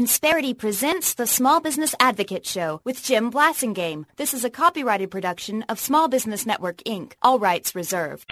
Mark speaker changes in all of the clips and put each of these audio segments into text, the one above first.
Speaker 1: Insperity presents the Small Business Advocate Show with Jim Blasingame. This is a copyrighted production of Small Business Network, Inc. All rights reserved.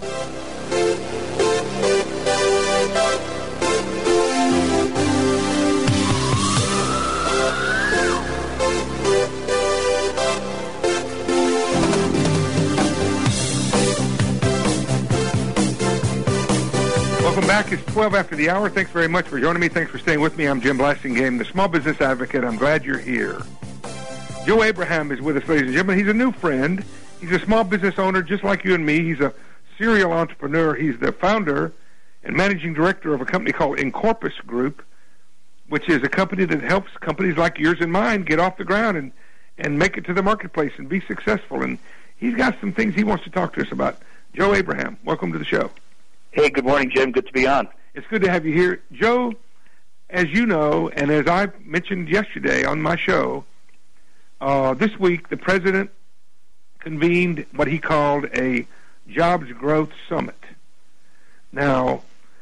Speaker 2: Welcome back. It's 12 after the hour. Thanks very much for joining me. Thanks for staying with me. I'm Jim Blasingame, the Small Business Advocate. I'm glad you're here. Joe Abraham is with us, ladies and gentlemen. He's a new friend. He's a small business owner just like you and me. He's a serial entrepreneur. He's the founder and managing director of a company called Incorpus Group, which is a company that helps companies like yours and mine get off the ground and make it to the marketplace and be successful. And he's got some things he wants to talk to us about. Joe Abraham, welcome to the show.
Speaker 3: Hey, good morning, Jim. Good to be on.
Speaker 2: It's good to have you here. Joe, as you know, and as I mentioned yesterday on my show, this week the president convened what he called a Jobs Growth Summit. Now,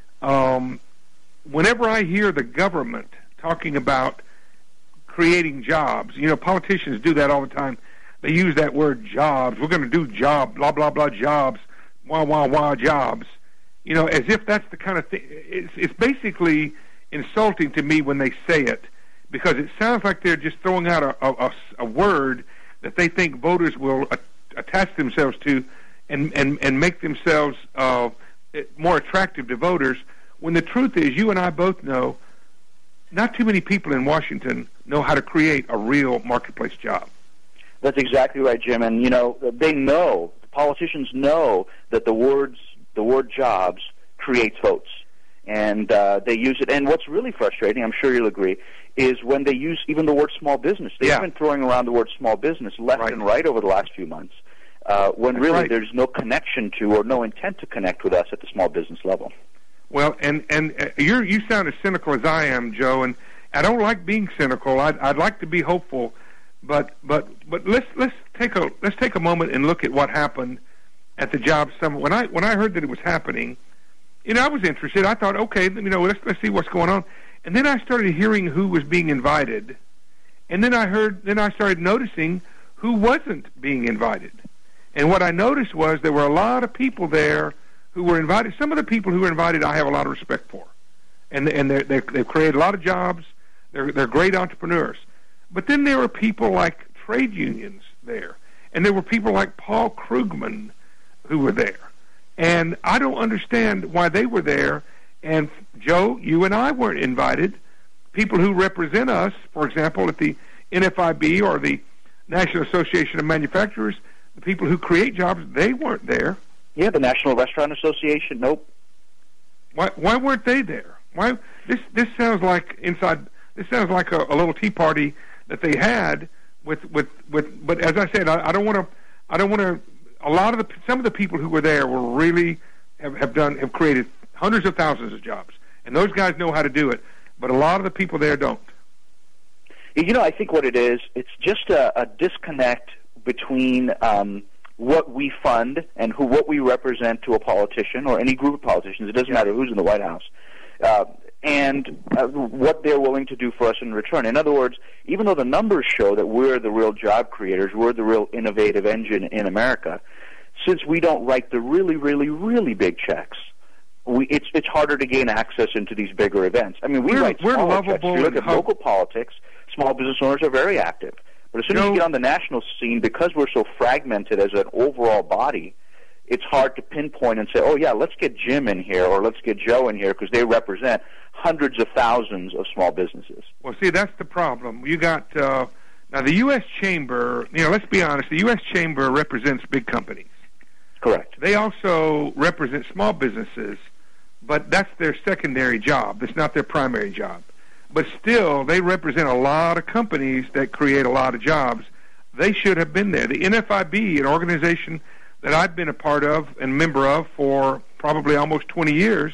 Speaker 2: whenever I hear the government talking about creating jobs, you know, politicians do that all the time. They use that word jobs. We're going to do job, blah, blah, blah, jobs, wah, wah, wah, jobs. You know, as if that's the kind of thing. It's basically insulting to me when they say it, because it sounds like they're just throwing out a word that they think voters will attach themselves to and make themselves more attractive to voters, when the truth is, you and I both know, not too many people in Washington know how to create a real marketplace job.
Speaker 3: That's exactly right, Jim. And, you know, they know, the politicians know that the word jobs creates votes, and they use it. And what's really frustrating, I'm sure you'll agree, is when they use even the word small business. They've been throwing around the word small business left and right over the last few months, when really there's no connection to or no intent to connect with us at the small business level.
Speaker 2: Well, and you sound as cynical as I am, Joe, and I don't like being cynical. I'd like to be hopeful, but let's take a moment and look at what happened at the job summit. When I heard that it was happening, you know, I was interested. I thought, okay, you know, let's see what's going on. And then I started hearing who was being invited, and then I started noticing who wasn't being invited. And what I noticed was there were a lot of people there who were invited. Some of the people who were invited, I have a lot of respect for, and they've created a lot of jobs. They're great entrepreneurs. But then there were people like trade unions there, and there were people like Paul Krugman who were there. And I don't understand why they were there. And, Joe, you and I weren't invited. People who represent us, for example, at the NFIB or the National Association of Manufacturers, the people who create jobs, they weren't there.
Speaker 3: Yeah, the National Restaurant Association, nope.
Speaker 2: Why weren't they there? Why this sounds like a little tea party that they had with but as I said, I don't want to some of the people who were there were really have created hundreds of thousands of jobs, and those guys know how to do it, but a lot of the people there don't.
Speaker 3: You know, I think what it is, it's just a disconnect between what we fund and what we represent to a politician or any group of politicians. It doesn't matter who's in the White House, and what they're willing to do for us in return. In other words, even though the numbers show that we're the real job creators, we're the real innovative engine in America, since we don't write the really, really, really big checks, it's harder to gain access into these bigger events. I mean, we write smaller checks. If you look at local politics, small business owners are very active. But as soon as you get on the national scene, because we're so fragmented as an overall body, it's hard to pinpoint and say, oh, yeah, let's get Jim in here or let's get Joe in here because they represent hundreds of thousands of small businesses.
Speaker 2: Well, see, that's the problem. You got now the U.S. Chamber, you know, let's be honest, the U.S. Chamber represents big companies.
Speaker 3: Correct.
Speaker 2: They also represent small businesses, but that's their secondary job. It's not their primary job. But still, they represent a lot of companies that create a lot of jobs. They should have been there. The NFIB, an organization that I've been a part of and member of for probably almost 20 years,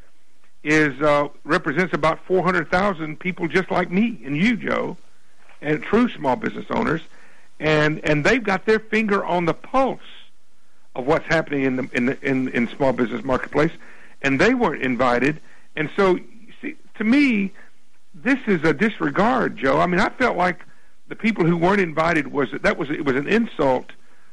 Speaker 2: represents about 400,000 people just like me and you, Joe, and true small business owners, and they've got their finger on the pulse of what's happening in small business marketplace, and they weren't invited. And so, see, to me, this is a disregard, Joe. I mean, I felt like the people who weren't invited it was an insult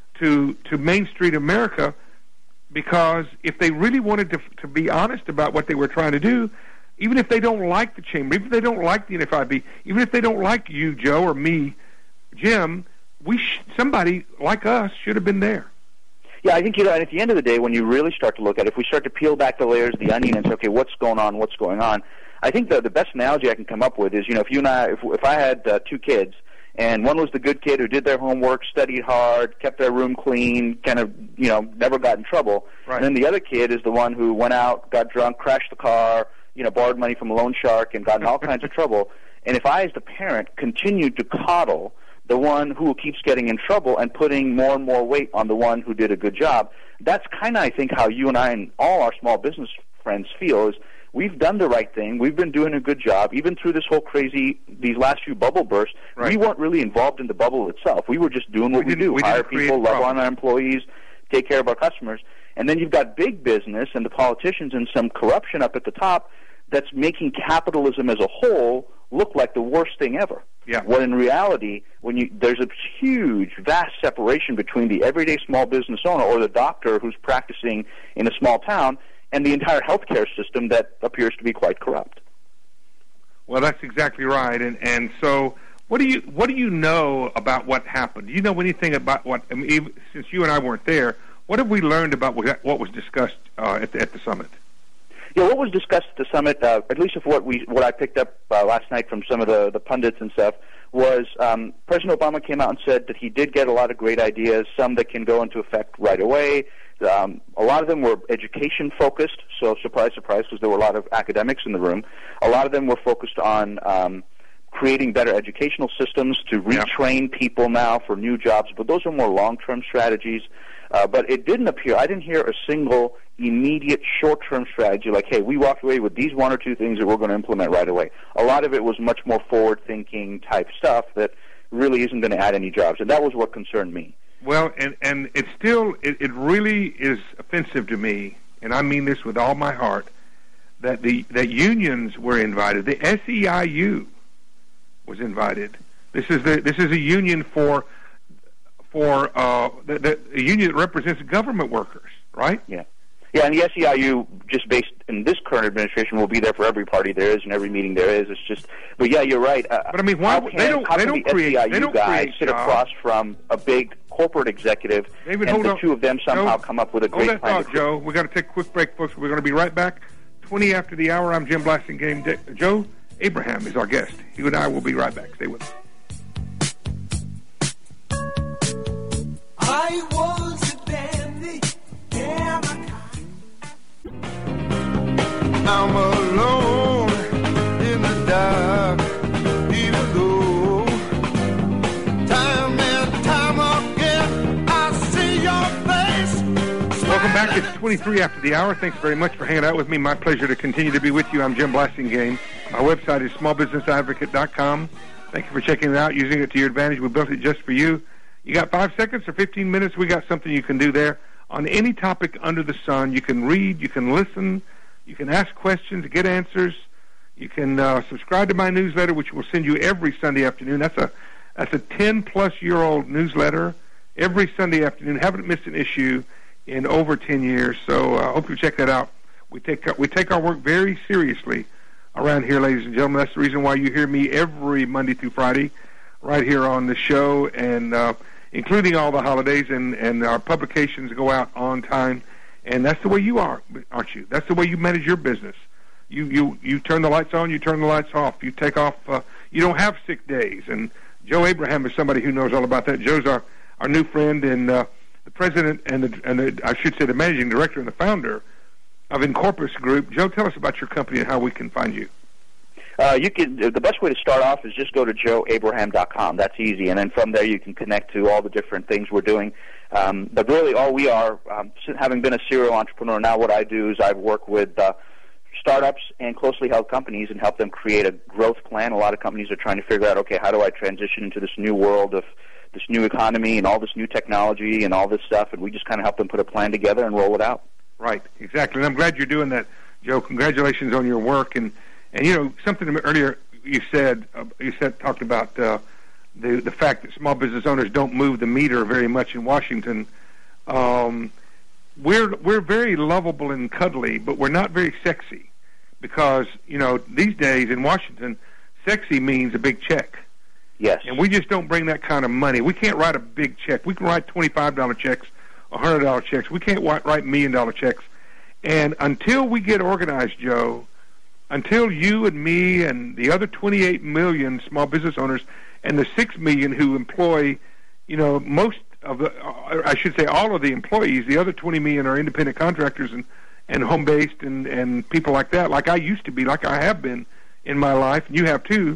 Speaker 2: to Main Street America, because if they really wanted to be honest about what they were trying to do, even if they don't like the chamber, even if they don't like the NFIB, even if they don't like you, Joe, or me, Jim, somebody like us should have been there.
Speaker 3: Yeah, I think, and at the end of the day, when you really start to look at it, if we start to peel back the layers of the onion and say, okay, what's going on, I think the best analogy I can come up with is, if you and I, if I had two kids, and one was the good kid who did their homework, studied hard, kept their room clean, kind of, never got in trouble,
Speaker 2: right.
Speaker 3: And then the other kid is the one who went out, got drunk, crashed the car, borrowed money from a loan shark and got in all kinds of trouble. And if I, as the parent, continued to coddle the one who keeps getting in trouble and putting more and more weight on the one who did a good job, that's kind of, I think, how you and I and all our small business friends feel, is we've done the right thing. We've been doing a good job. Even through this whole these last few bubble bursts,
Speaker 2: right.
Speaker 3: We weren't really involved in the bubble itself. We were just doing what we do. Hire people, love on our employees, take care of our customers. And then you've got big business and the politicians and some corruption up at the top that's making capitalism as a whole look like the worst thing ever.
Speaker 2: Yeah.
Speaker 3: When in reality, there's a huge, vast separation between the everyday small business owner or the doctor who's practicing in a small town and the entire healthcare system that appears to be quite corrupt.
Speaker 2: Well, that's exactly right. And so, what do you know about what happened? Do you know anything about since you and I weren't there, what have we learned about what was discussed at the summit?
Speaker 3: Yeah, what was discussed at the summit, at least of what I picked up last night from some of the pundits and stuff, was President Obama came out and said that he did get a lot of great ideas, some that can go into effect right away. A lot of them were education-focused, so surprise, surprise, because there were a lot of academics in the room. A lot of them were focused on creating better educational systems to retrain people now for new jobs, but those are more long-term strategies. But I didn't hear a single immediate short-term strategy like, hey, we walked away with these one or two things that we're going to implement right away. A lot of it was much more forward-thinking type stuff that really isn't going to add any jobs, and that was what concerned me.
Speaker 2: Well, and it's still, it really is offensive to me, and I mean this with all my heart, that unions were invited. The SEIU was invited. This is a union for the union that represents government workers, right?
Speaker 3: Yeah. Yeah, and the SEIU, just based in this current administration, will be there for every party there is and every meeting there is. It's just, but yeah, you're right.
Speaker 2: But I mean, why they don't create
Speaker 3: SEIU guys sit across from a big corporate executive,
Speaker 2: David,
Speaker 3: and the two of them somehow come up with a great plan?
Speaker 2: Hold that thought, Joe. We've got to take a quick break, folks. We're going to be right back. 20 after the hour. I'm Jim Blasingame. Joe Abraham is our guest. He and I will be right back. Stay with us.
Speaker 4: I was a dandy, I'm alone in the dark, even though time and time again I see your face.
Speaker 2: Welcome back. It's 23 after the hour. Thanks very much for hanging out with me. My pleasure to continue to be with you. I'm Jim Blasingame. My website is smallbusinessadvocate.com. Thank you for checking it out, using it to your advantage. We built it just for you. You got 5 seconds or 15 minutes, we got something you can do there. On any topic under the sun, you can read, you can listen, you can ask questions, get answers. You can subscribe to my newsletter, which will send you every Sunday afternoon. That's a 10-plus-year-old newsletter every Sunday afternoon. Haven't missed an issue in over 10 years, so I hope you check that out. We take our work very seriously around here, ladies and gentlemen. That's the reason why you hear me every Monday through Friday right here on the show, and including all the holidays, and our publications go out on time. And that's the way you are, aren't you? That's the way you manage your business. You turn the lights on, you turn the lights off. You take off. You don't have sick days. And Joe Abraham is somebody who knows all about that. Joe's our new friend and the president and I should say the managing director and the founder of Incorpus Group. Joe, tell us about your company and how we can find you.
Speaker 3: The best way to start off is just go to joeabraham.com. That's easy, and then from there you can connect to all the different things we're doing. But really, all we are, having been a serial entrepreneur, now what I do is I work with startups and closely held companies and help them create a growth plan. A lot of companies are trying to figure out, okay, how do I transition into this new world of this new economy and all this new technology and all this stuff, and we just kind of help them put a plan together and roll it out.
Speaker 2: Right, exactly, and I'm glad you're doing that, Joe. Congratulations on your work, and you know, something earlier you talked about the fact that small business owners don't move the meter very much in Washington. We're very lovable and cuddly, but we're not very sexy, because these days in Washington, sexy means a big check.
Speaker 3: Yes.
Speaker 2: And we just don't bring that kind of money. We can't write a big check. We can write $25 checks, $100 checks. We can't write $1 million checks. And until we get organized, Joe, until you and me and the other 28 million small business owners and the 6 million who employ, most of the, I should say all of the employees, the other 20 million are independent contractors and home-based and people like that, like I used to be, like I have been in my life, and you have too.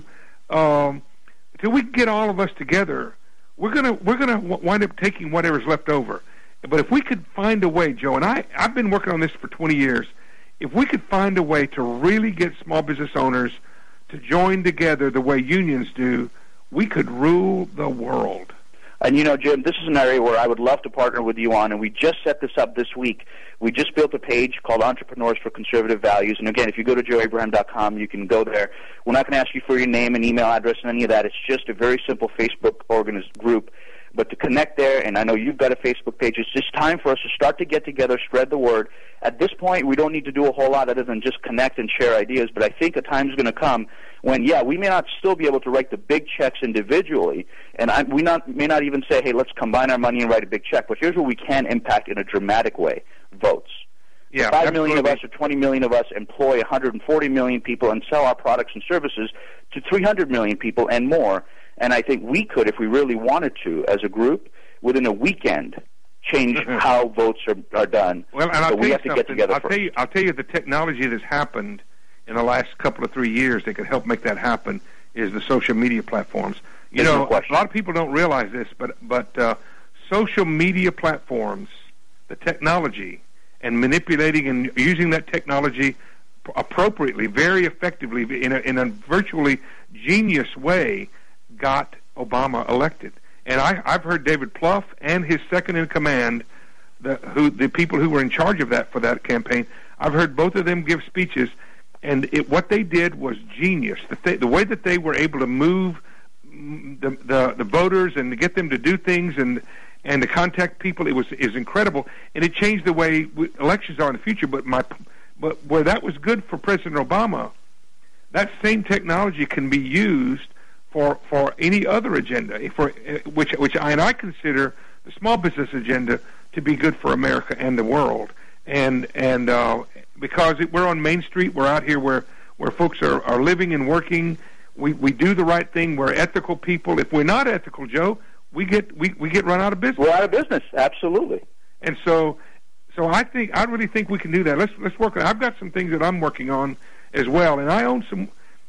Speaker 2: Until we can get all of us together, we're gonna wind up taking whatever's left over. But if we could find a way, Joe, and I've been working on this for 20 years, if we could find a way to really get small business owners to join together the way unions do, we could rule the world.
Speaker 3: And Jim, this is an area where I would love to partner with you on, and we just set this up this week. We just built a page called Entrepreneurs for Conservative Values, and again, if you go to joeabraham.com, you can go there. We're not going to ask you for your name and email address and any of that. It's just a very simple Facebook group. But to connect there, and I know you've got a Facebook page, it's just time for us to start to get together, spread the word. At this point, we don't need to do a whole lot other than just connect and share ideas, but I think a time's going to come when, we may not still be able to write the big checks individually, and we may not even say, hey, let's combine our money and write a big check, but here's what we can impact in a dramatic way: votes.
Speaker 2: Yeah,
Speaker 3: 5 million of us or 20 million of us employ 140 million people and sell our products and services to 300 million people and more. And I think we could, if we really wanted to, as a group, within a weekend, change how votes are done.
Speaker 2: Well, and
Speaker 3: so we have to get together first.
Speaker 2: I'll tell you the technology that's happened in the last couple of 3 years that could help make that happen is the social media platforms. A lot of people don't realize this, but social media platforms, the technology, and manipulating and using that technology appropriately, very effectively, in a virtually genius way, got Obama elected. And I've heard David Plouffe and his second in command, the people who were in charge of that for that campaign, I've heard both of them give speeches, and what they did was genius. The way that they were able to move the voters and to get them to do things and to contact people, is incredible, and it changed the way elections are in the future. But where that was good for President Obama, that same technology can be used for any other agenda, which I consider the small business agenda to be good for America and the world, and because we're on Main Street, we're out here where folks are living and working. We do the right thing. We're ethical people. If we're not ethical, Joe, we get run out of business.
Speaker 3: We're out of business, absolutely.
Speaker 2: And so I really think we can do that. Let's work on it. I've got some things that I'm working on as well, and I own some.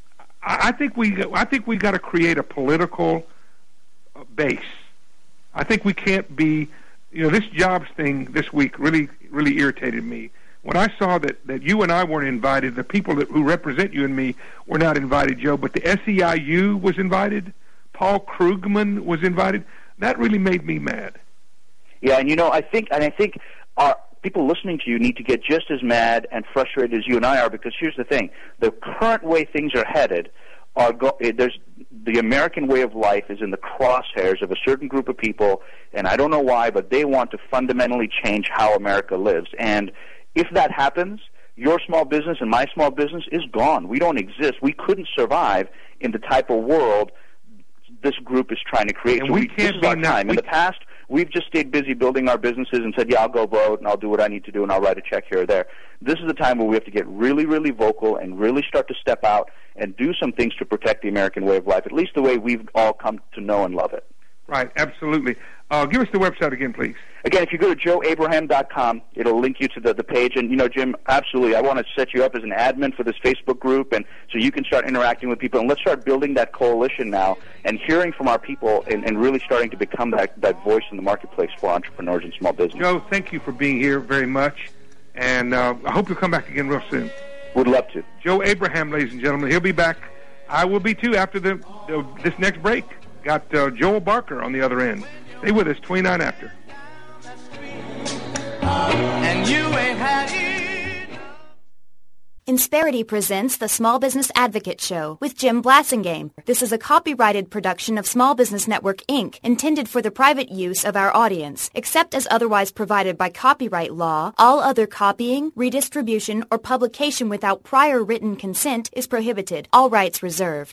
Speaker 2: I think we got to create a political base. I think we can't be, this jobs thing this week really irritated me. When I saw that you and I weren't invited, the people who represent you and me were not invited, Joe, but the SEIU was invited, Paul Krugman was invited. That really made me mad.
Speaker 3: Yeah, and I think our people listening to you need to get just as mad and frustrated as you and I are, because here's the thing: the current way things are headed, there's the American way of life is in the crosshairs of a certain group of people, and I don't know why, but they want to fundamentally change how America lives. And if that happens, your small business and my small business is gone. We don't exist. We couldn't survive in the type of world this group is trying to create.
Speaker 2: And
Speaker 3: so
Speaker 2: we can't
Speaker 3: this is
Speaker 2: be
Speaker 3: our time. In the past, we've just stayed busy building our businesses and said, yeah, I'll go vote and I'll do what I need to do and I'll write a check here or there. This is the time where we have to get really, really vocal and really start to step out and do some things to protect the American way of life, at least the way we've all come to know and love it.
Speaker 2: Right, absolutely. Give us the website again, please.
Speaker 3: Again, if you go to joeabraham.com, it'll link you to the page. And, Jim, absolutely, I want to set you up as an admin for this Facebook group, and so you can start interacting with people. And let's start building that coalition now and hearing from our people and really starting to become that voice in the marketplace for entrepreneurs and small business.
Speaker 2: Joe, thank you for being here very much, and I hope you'll come back again real soon.
Speaker 3: Would love to.
Speaker 2: Joe Abraham, ladies and gentlemen. He'll be back. I will be, too, after this next break. Got Joel Barker on the other end. Stay with us, 29 after.
Speaker 5: And you ain't had it.
Speaker 1: Insperity presents the Small Business Advocate Show with Jim Blasingame. This is a copyrighted production of Small Business Network, Inc., intended for the private use of our audience. Except as otherwise provided by copyright law, all other copying, redistribution, or publication without prior written consent is prohibited. All rights reserved.